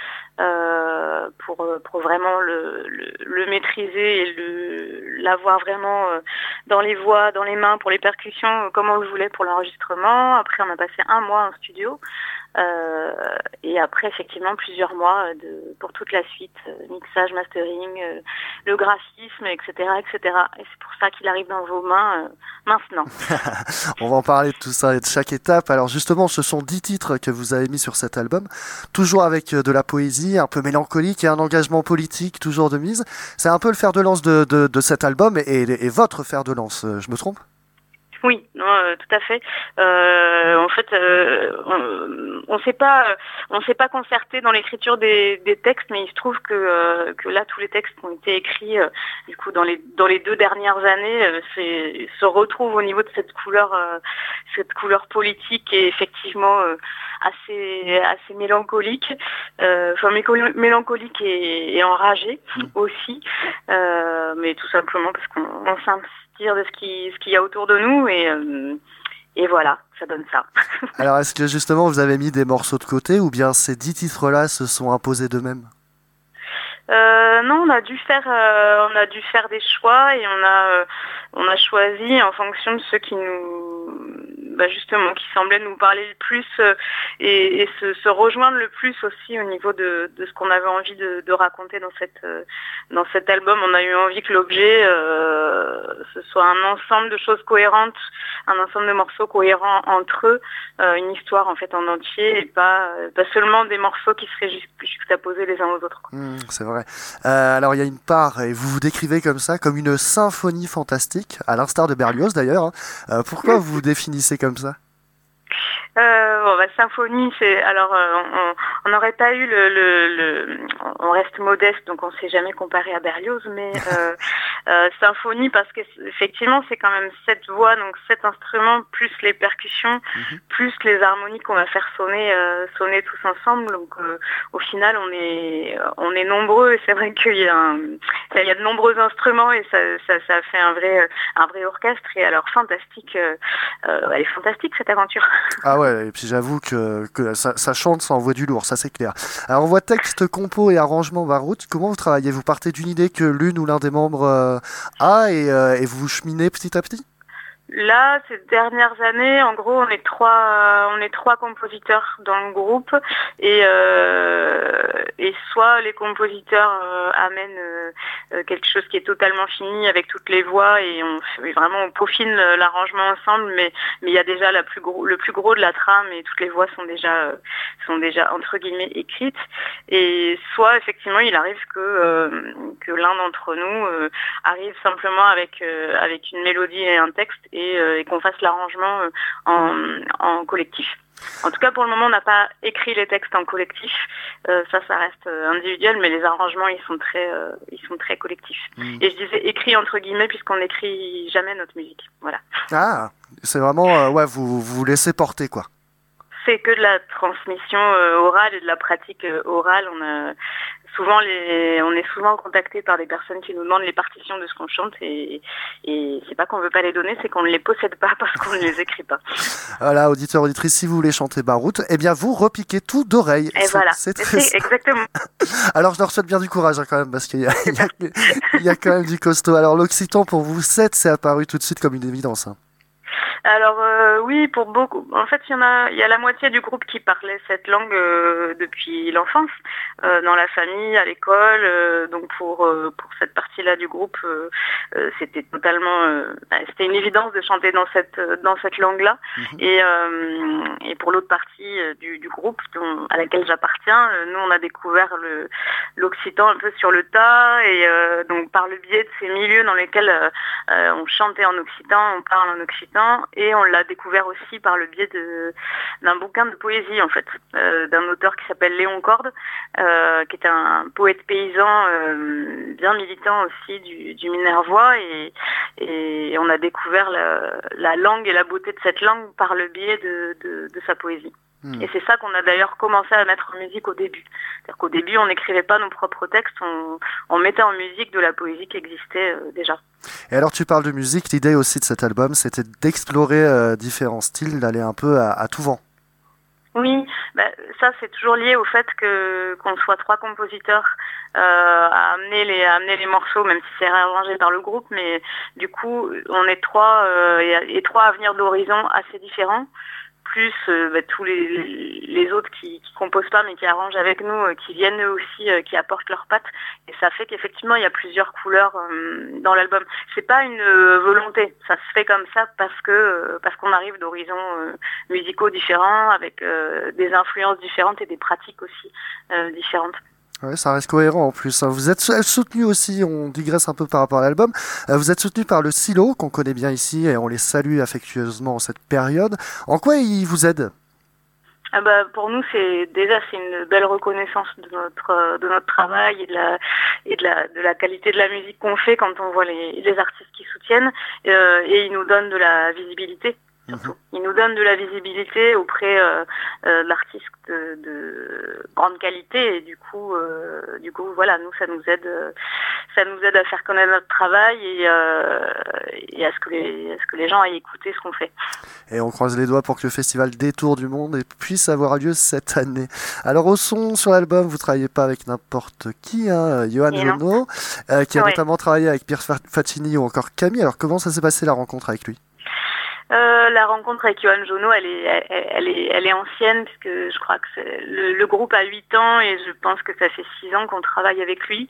pour vraiment le maîtriser et l'avoir vraiment dans les voix, dans les mains, pour les percussions, comme on le voulait pour l'enregistrement. Après on a passé 1 mois en studio. Et après effectivement plusieurs mois pour toute la suite, mixage, mastering, le graphisme, etc. Et c'est pour ça qu'il arrive dans vos mains maintenant. On va en parler de tout ça et de chaque étape. Alors justement, ce sont 10 titres que vous avez mis sur cet album, toujours avec de la poésie, un peu mélancolique et un engagement politique toujours de mise. C'est un peu le fer de lance de cet album et votre fer de lance, je me trompe ? Oui, non, tout à fait. En fait, on s'est pas concerté dans l'écriture des textes, mais il se trouve que là tous les textes qui ont été écrits du coup dans les 2 dernières années se retrouvent au niveau de cette couleur politique et effectivement assez mélancolique, mélancolique et enragée aussi, mais tout simplement parce qu'on s'inspire de ce qu'il y a autour de nous et voilà, ça donne ça. Alors est-ce que justement vous avez mis des morceaux de côté ou bien ces 10 titres-là se sont imposés d'eux-mêmes ? Non, on a dû faire des choix et on a choisi en fonction de ceux qui qui semblaient nous parler le plus et se rejoindre le plus aussi au niveau de ce qu'on avait envie de raconter dans cet album. On a eu envie que l'objet ce soit un ensemble de choses cohérentes, un ensemble de morceaux cohérents entre eux, une histoire en fait en entier et pas seulement des morceaux qui seraient juxtaposés les uns aux autres. C'est vrai. Alors il y a une part, et vous vous décrivez comme ça, comme une symphonie fantastique, à l'instar de Berlioz d'ailleurs. Pourquoi vous vous définissez comme ça ? Symphonie, c'est alors on n'aurait pas eu on reste modeste donc on s'est jamais comparé à Berlioz, mais symphonie parce que effectivement c'est quand même 7 voix, donc 7 instruments plus les percussions, plus les harmonies qu'on va faire sonner tous ensemble. Donc au final on est nombreux et c'est vrai qu'il y a de nombreux instruments et ça fait un vrai orchestre. Et alors fantastique, elle est fantastique cette aventure. Ah ouais, et puis j'avoue que ça chante, ça envoie du lourd, ça c'est clair. Alors on voit texte, compo et arrangement Barout. Comment vous travaillez ? Vous partez d'une idée que l'une ou l'un des membres a et vous cheminez petit à petit ? Là, ces dernières années, en gros, on est trois compositeurs dans le groupe et soit les compositeurs amènent quelque chose qui est totalement fini avec toutes les voix et on peaufine l'arrangement ensemble, mais il y a déjà le plus gros de la trame et toutes les voix sont déjà entre guillemets écrites. Et soit effectivement, il arrive que l'un d'entre nous arrive simplement avec une mélodie et un texte et qu'on fasse l'arrangement en collectif. En tout cas, pour le moment, on n'a pas écrit les textes en collectif. Ça reste individuel, mais les arrangements, ils sont très collectifs. Et je disais écrit entre guillemets puisqu'on n'écrit jamais notre musique. Voilà. Ah, c'est vraiment vous vous laissez porter quoi. C'est que de la transmission orale et de la pratique orale. souvent on est souvent contacté par des personnes qui nous demandent les partitions de ce qu'on chante et c'est pas qu'on veut pas les donner, c'est qu'on ne les possède pas parce qu'on ne les écrit pas. Voilà, auditeurs, auditrices, si vous voulez chanter Barout, eh bien vous repiquez tout d'oreille. Et voilà, c'est très... exactement. Alors je leur souhaite bien du courage quand même, parce qu'il y a quand même du costaud. Alors l'occitan pour vous 7, c'est apparu tout de suite comme une évidence. Hein. Alors oui, pour beaucoup. En fait, il y a la moitié du groupe qui parlait cette langue depuis l'enfance, dans la famille, à l'école. Donc pour cette partie-là du groupe, c'était totalement, c'était une évidence de chanter dans cette langue-là. Et pour l'autre partie du groupe à laquelle j'appartiens, nous on a découvert l'occitan un peu sur le tas et donc par le biais de ces milieux dans lesquels on chantait en occitan, on parle en occitan. Et on l'a découvert aussi par le biais d'un bouquin de poésie en fait, d'un auteur qui s'appelle Léon Corde, qui est un poète paysan bien militant aussi du Minervois et on a découvert la langue et la beauté de cette langue par le biais de sa poésie. Et c'est ça qu'on a d'ailleurs commencé à mettre en musique au début. C'est-à-dire qu'au début, on n'écrivait pas nos propres textes, on mettait en musique de la poésie qui existait déjà. Et alors tu parles de musique, l'idée aussi de cet album, c'était d'explorer différents styles, d'aller un peu à tout vent. Oui, ça c'est toujours lié au fait qu'on soit 3 compositeurs à amener les morceaux, même si c'est réarrangé par le groupe, mais du coup on est 3 et 3 à venir d'horizons assez différents. Plus tous les autres qui composent pas mais qui arrangent avec nous, qui viennent eux aussi, qui apportent leurs pattes. Et ça fait qu'effectivement il y a plusieurs couleurs dans l'album. C'est pas une volonté, ça se fait comme ça parce qu'on arrive d'horizons musicaux différents, avec des influences différentes et des pratiques aussi différentes. Ouais, ça reste cohérent en plus. Vous êtes soutenu aussi, on digresse un peu par rapport à l'album, vous êtes soutenu par le Silo, qu'on connaît bien ici, et on les salue affectueusement en cette période. En quoi il vous aide ? Pour nous, c'est une belle reconnaissance de notre travail et de la qualité de la musique qu'on fait quand on voit les artistes qui soutiennent, et ils nous donnent de la visibilité. Surtout. Il nous donne de la visibilité auprès de l'artiste de grande qualité et du coup voilà, nous ça nous aide à faire connaître notre travail et à ce que les gens aillent écouter ce qu'on fait. Et on croise les doigts pour que le festival Détour du Monde puisse avoir lieu cette année. Alors au son sur l'album, vous travaillez pas avec n'importe qui, hein, Johan Jono, qui a notamment travaillé avec Pierre Faccini ou encore Camille. Alors comment ça s'est passé la rencontre avec lui ? La rencontre avec Johan Jono, elle est ancienne puisque je crois que le groupe a 8 ans et je pense que ça fait 6 ans qu'on travaille avec lui.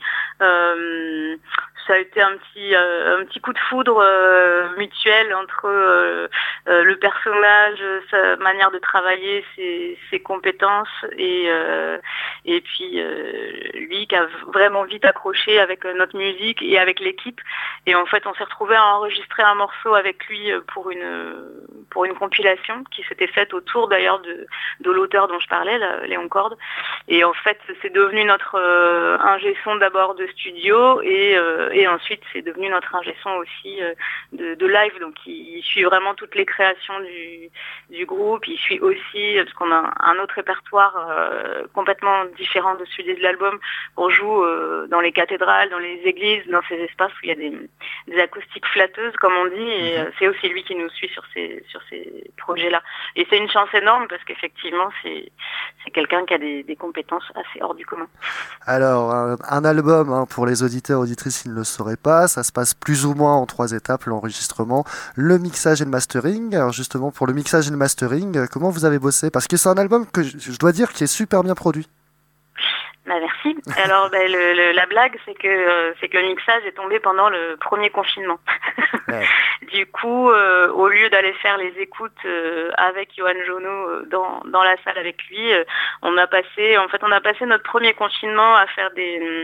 Ça a été un petit coup de foudre mutuel entre le personnage, sa manière de travailler, ses compétences et puis lui qui a vraiment vite accroché avec notre musique et avec l'équipe. Et en fait, on s'est retrouvé à enregistrer un morceau avec lui pour une compilation qui s'était faite autour d'ailleurs de l'auteur dont je parlais, Léon Corde. Et en fait, c'est devenu notre ingé son d'abord de studio et ensuite c'est devenu notre ingé son aussi de live. Donc il suit vraiment toutes les créations du groupe. Il suit aussi, parce qu'on a un autre répertoire complètement différent de celui de l'album. On joue dans les cathédrales, dans les églises, dans ces espaces où il y a des acoustiques flatteuses, comme on dit, et c'est aussi lui qui nous suit sur ces projets-là. Et c'est une chance énorme parce qu'effectivement, c'est quelqu'un qui a des compétences assez hors du commun. Alors, un album, hein, pour les auditeurs, auditrices qui ne le sauraient pas, ça se passe plus ou moins en 3 étapes, l'enregistrement, le mixage et le mastering. Alors justement, pour le mixage et le mastering, comment vous avez bossé ? Parce que c'est un album que je dois dire qui est super bien produit. Merci. Alors la blague, c'est que le mixage est tombé pendant le premier confinement. Ouais. Du coup, au lieu d'aller faire les écoutes avec Johan Jono dans la salle avec lui, on a passé notre premier confinement à faire des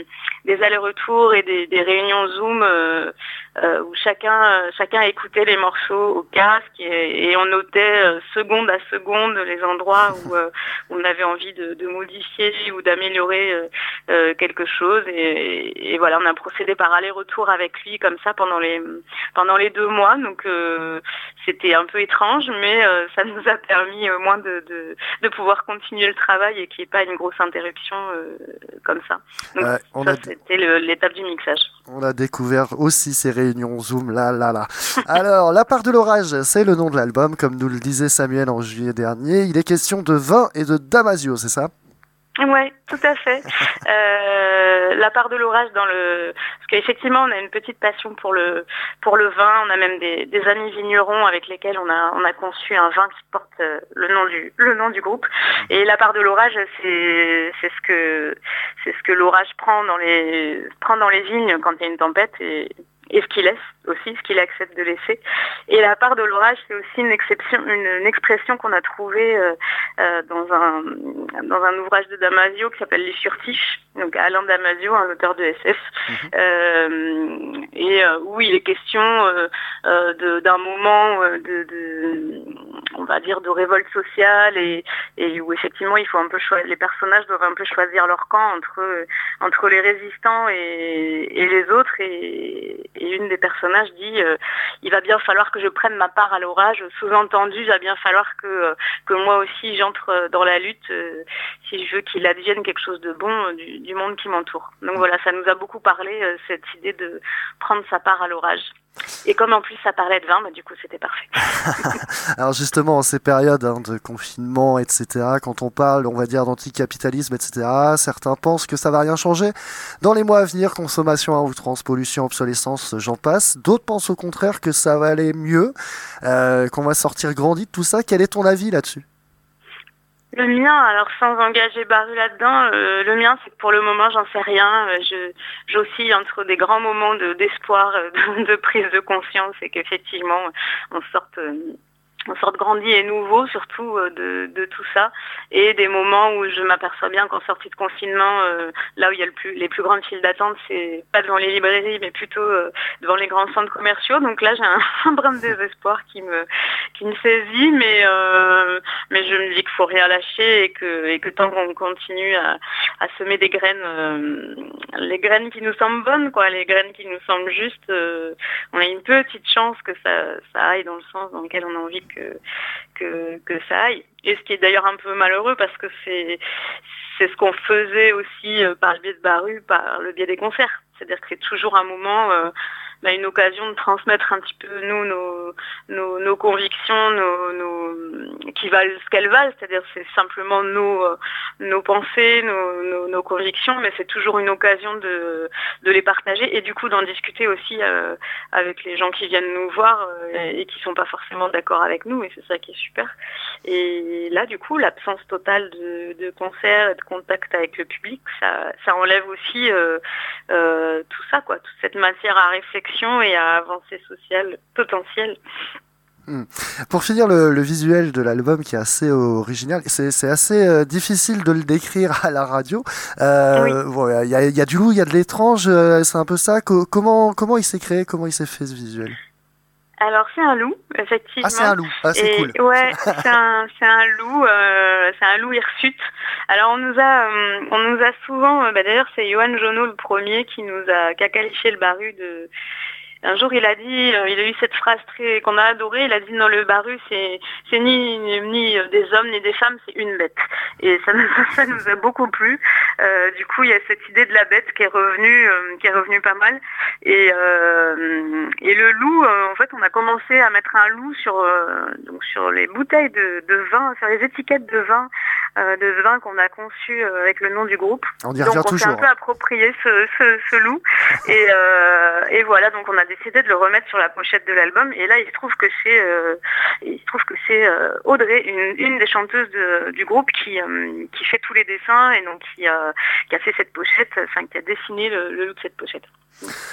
allers-retours et des réunions Zoom où chacun écoutait les morceaux au casque et on notait seconde à seconde les endroits où on avait envie de modifier ou d'améliorer quelque chose et voilà, on a procédé par aller-retour avec lui comme ça pendant les 2 mois, donc c'était un peu étrange, mais ça nous a permis au moins de pouvoir continuer le travail et qu'il n'y ait pas une grosse interruption comme ça. Donc c'était l'étape du mixage. On a découvert aussi ces réunions Zoom, là. Alors, La part de l'orage, c'est le nom de l'album, comme nous le disait Samuel en juillet dernier. Il est question de vin et de Damasio, c'est ça ? Ouais, tout à fait. La part de l'orage parce qu'effectivement on a une petite passion pour le vin. On a même des amis vignerons avec lesquels on a conçu un vin qui porte le nom du groupe. Et la part de l'orage, c'est ce que l'orage prend dans les vignes quand il y a une tempête et ce qu'il laisse aussi, ce qu'il accepte de laisser. Et la part de l'orage, c'est aussi une expression qu'on a trouvée dans un ouvrage de Damasio qui s'appelle Les Furtifs, donc Alain Damasio, un auteur de SF, où il est question d'un moment on va dire de révolte sociale et où effectivement il faut un peu les personnages doivent un peu choisir leur camp entre les résistants et les autres et une des personnages dit il va bien falloir que je prenne ma part à l'orage, sous-entendu il va bien falloir que moi aussi j'entre dans la lutte si je veux qu'il advienne quelque chose de bon du monde qui m'entoure. Donc voilà, ça nous a beaucoup parlé cette idée de prendre sa part à l'orage. Et comme en plus ça parlait de vin, du coup c'était parfait. Alors justement, en ces périodes de confinement, etc., quand on parle, on va dire, d'anticapitalisme, etc., certains pensent que ça va rien changer. Dans les mois à venir, consommation à outrance, pollution, obsolescence, j'en passe. D'autres pensent au contraire que ça va aller mieux, qu'on va sortir grandi de tout ça. Quel est ton avis là-dessus ? Le mien, alors sans engager Baru là-dedans, le mien c'est que pour le moment j'en sais rien. J'oscille entre des grands moments d'espoir, de prise de conscience et qu'effectivement on sorte grandi et nouveau surtout de tout ça, et des moments où je m'aperçois bien qu'en sortie de confinement, là où il y a les plus grandes files d'attente, c'est pas devant les librairies mais plutôt devant les grands centres commerciaux. Donc là j'ai un brin de désespoir qui me saisit, mais je me dis qu'il faut rien lâcher et que tant qu'on continue à semer des graines, les graines qui nous semblent bonnes, les graines qui nous semblent justes, on a une petite chance que ça aille dans le sens dans lequel on a envie que ça aille. Et ce qui est d'ailleurs un peu malheureux parce que c'est ce qu'on faisait aussi par le biais de Baru, par le biais des concerts. C'est-à-dire que c'est toujours un moment, une occasion de transmettre un petit peu nos convictions, qui valent ce qu'elles valent, c'est-à-dire c'est simplement nos pensées, nos convictions, mais c'est toujours une occasion de les partager et du coup d'en discuter aussi avec les gens qui viennent nous voir et qui sont pas forcément d'accord avec nous, et c'est ça qui est super. Et là du coup l'absence totale de concerts et de contact avec le public, ça enlève aussi tout ça, toute cette matière à réflexion et à avancée sociale potentielle. Pour finir, le visuel de l'album qui est assez original, c'est assez difficile de le décrire à la radio. Il y a du loup, il y a de l'étrange, c'est un peu ça. Comment il s'est créé, comment il s'est fait ce visuel ? Alors c'est un loup, effectivement. Ah, c'est un loup, c'est cool. Ouais, c'est un loup hirsute. Alors on nous a souvent, d'ailleurs c'est Yoann Jonot le premier qui a qualifié le Baru de... Un jour, il a eu cette phrase qu'on a adorée. Il a dit non, le Baru, c'est ni des hommes ni des femmes, c'est une bête. Et ça nous a beaucoup plu. Du coup, il y a cette idée de la bête qui est revenue pas mal. Et le loup, en fait, on a commencé à mettre un loup sur les bouteilles de vin, sur les étiquettes de vin qu'on a conçues avec le nom du groupe. On y revient toujours. Donc, on s'est un peu approprié ce loup. Et voilà, donc on a décidé de le remettre sur la pochette de l'album, et là il se trouve que c'est Audrey, une des chanteuses du groupe qui fait tous les dessins et donc qui a fait cette pochette, qui a dessiné le look de cette pochette.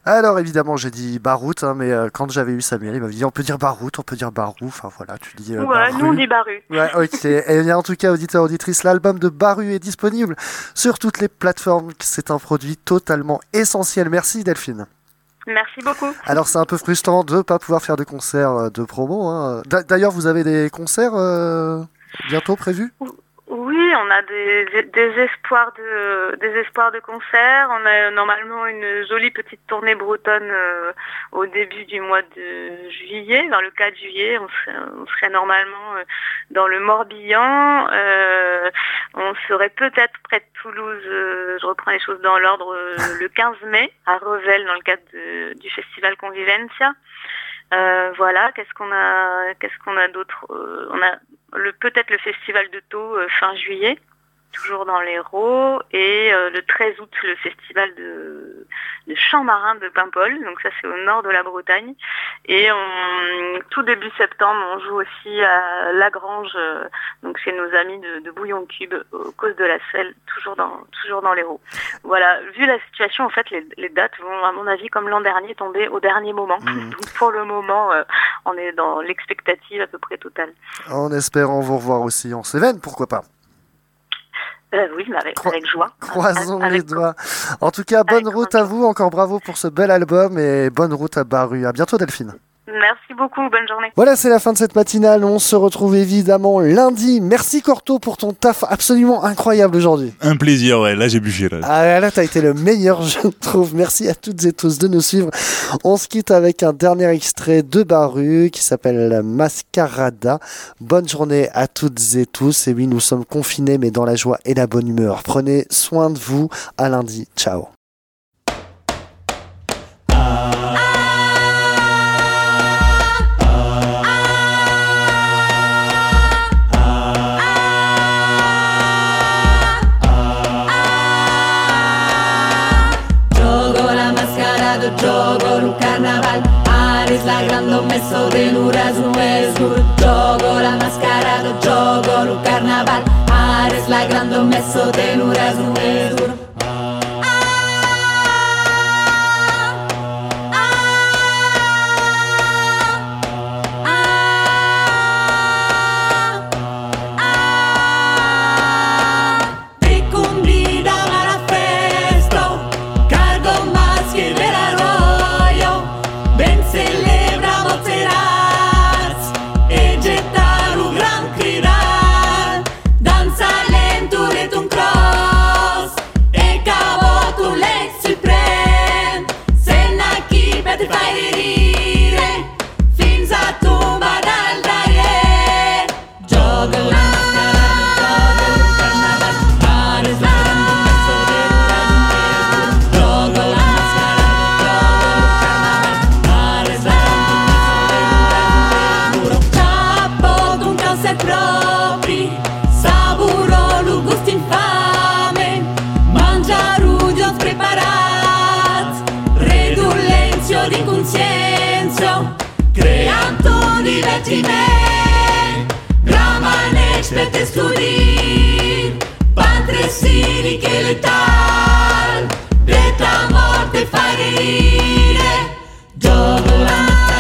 Alors évidemment j'ai dit Barout, hein, mais quand j'avais eu Samuel, il m'avait dit on peut dire Barout, on peut dire Barou, enfin voilà, tu dis Ouais, Baru. nous on dit Baru. Ouais, ok. Et bien en tout cas, auditeurs, auditrices, l'album de Baru est disponible sur toutes les plateformes. C'est un produit totalement essentiel. Merci Delphine. Merci beaucoup. Alors c'est un peu frustrant de ne pas pouvoir faire de concerts de promo. Hein. D'ailleurs, vous avez des concerts bientôt prévus ? Oui, on a des espoirs de concert. On a normalement une jolie petite tournée bretonne au début du mois de juillet. Dans le 4 juillet, on serait normalement dans le Morbihan. On serait peut-être près de Toulouse, je reprends les choses dans l'ordre, le 15 mai, à Revel, dans le cadre du festival Convivencia. Voilà, qu'est-ce qu'on a d'autre on a peut-être le festival de Thau fin juillet, toujours dans l'Hérault, et le 13 août le festival de chant marin de Paimpol, donc ça c'est au nord de la Bretagne, et tout début septembre on joue aussi à Lagrange, donc chez nos amis de Bouillon Cube, aux Causes de la Selle, toujours dans l'Hérault. Voilà, vu la situation en fait les dates vont à mon avis comme l'an dernier tomber au dernier moment, donc pour le moment on est dans l'expectative à peu près totale. En espérant vous revoir aussi en Cévennes, pourquoi pas. Oui, mais avec joie. Croisons les doigts. En tout cas, bonne route à vous. Encore bravo pour ce bel album et bonne route à Baru. À bientôt, Delphine. Merci beaucoup. Bonne journée. Voilà, c'est la fin de cette matinale. On se retrouve évidemment lundi. Merci Corto pour ton taf absolument incroyable aujourd'hui. Un plaisir, ouais. Là, j'ai bûché. Ah là, t'as été le meilleur, je trouve. Merci à toutes et tous de nous suivre. On se quitte avec un dernier extrait de Baru qui s'appelle Mascarada. Bonne journée à toutes et tous. Et oui, nous sommes confinés, mais dans la joie et la bonne humeur. Prenez soin de vous. À lundi. Ciao. Gioco il carnaval, Aris la grande ho messo de l'uras no es dur. Gioco la mascarada, gioco il carnaval, Aris la grande ho messo de l'uras no es dur. Per escludir Pantresini che letal de ta morte fa reire. Gioco la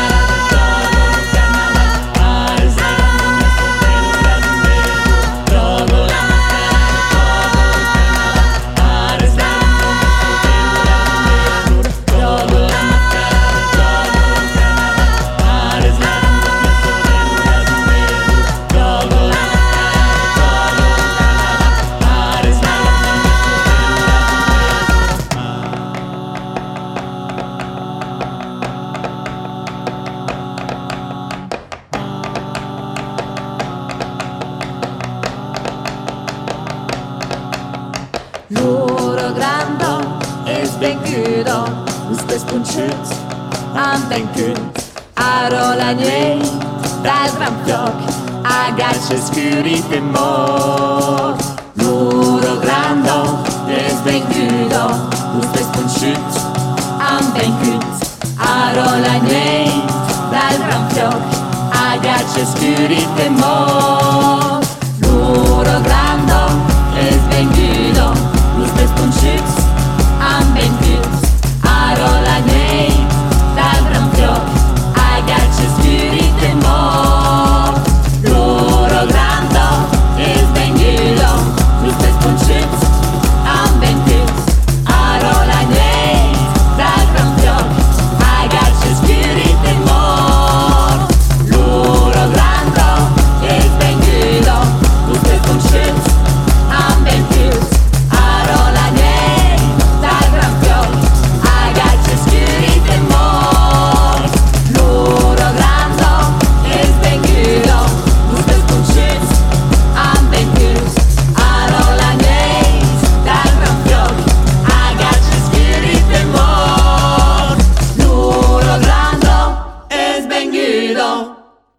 am vencut Aro la nuit dal gran fioc Agace scurite mort Muro grando es vencudo Usted punchut am vencut Aro la nuit dal gran fioc Agace scurite mort